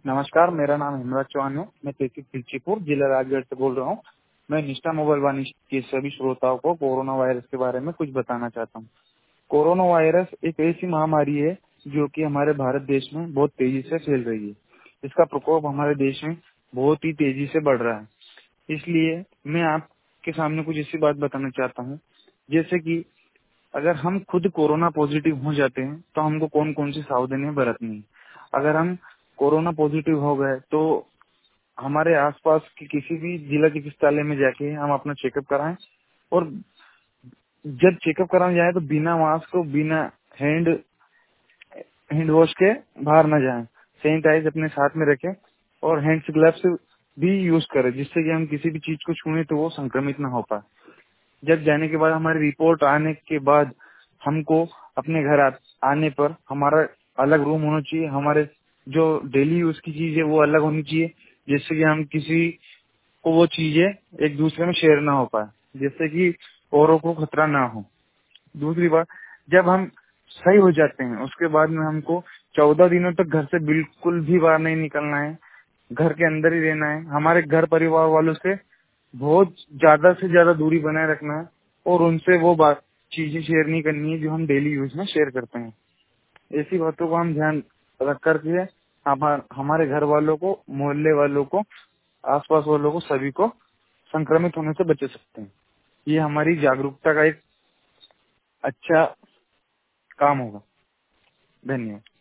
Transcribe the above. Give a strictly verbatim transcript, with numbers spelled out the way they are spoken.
नमस्कार, मेरा नाम हेमराज चौहान है। मैं तहसील खिलचीपुर, जिला राजगढ़ से बोल रहा हूँ। मैं निष्ठा मोबाइल वाणी के सभी श्रोताओं को कोरोना वायरस के बारे में कुछ बताना चाहता हूँ। कोरोना वायरस एक ऐसी महामारी है जो कि हमारे भारत देश में बहुत तेजी से फैल रही है। इसका प्रकोप हमारे देश में बहुत ही तेजी से बढ़ रहा है। इसलिए मैं आपके सामने कुछ ऐसी बात बताना चाहता हूँ, जैसे कि अगर हम खुद कोरोना पॉजिटिव हो जाते हैं तो हमको कौन कौन सी सावधानियां बरतनी है। अगर हम कोरोना पॉजिटिव हो गए तो हमारे आसपास की किसी भी जिला चिकित्सालय में जाके हम अपना चेकअप कराएं, और जब चेकअप कराने जाए तो बिना मास्क, बिना हैंड हैंड वॉश के बाहर न जाएं। सैनिटाइज अपने साथ में रखें और हैंड्स ग्लव्स भी यूज करें, जिससे कि हम किसी भी चीज को छूने तो वो संक्रमित न हो पाए। जब जाने के बाद हमारी रिपोर्ट आने के बाद हमको अपने घर आ, आने पर हमारा अलग रूम होना चाहिए। हमारे जो डेली यूज की चीज है वो अलग होनी चाहिए, जिससे कि हम किसी को वो चीजें एक दूसरे में शेयर ना हो पाए, जिससे कि औरों को खतरा ना हो। दूसरी बात, जब हम सही हो जाते हैं उसके बाद में हमको चौदह दिनों तक घर से बिल्कुल भी बाहर नहीं निकलना है, घर के अंदर ही रहना है। हमारे घर परिवार वालों से बहुत ज्यादा से ज्यादा दूरी बनाए रखना है और उनसे वो बात चीजें शेयर नहीं करनी है जो हम डेली यूज में शेयर करते हैं। ऐसी बातों को हम ध्यान रख करके हम हमारे घर वालों को, मोहल्ले वालों को, आसपास वालों को, सभी को संक्रमित होने से बच सकते हैं। ये हमारी जागरूकता का एक अच्छा काम होगा। धन्यवाद।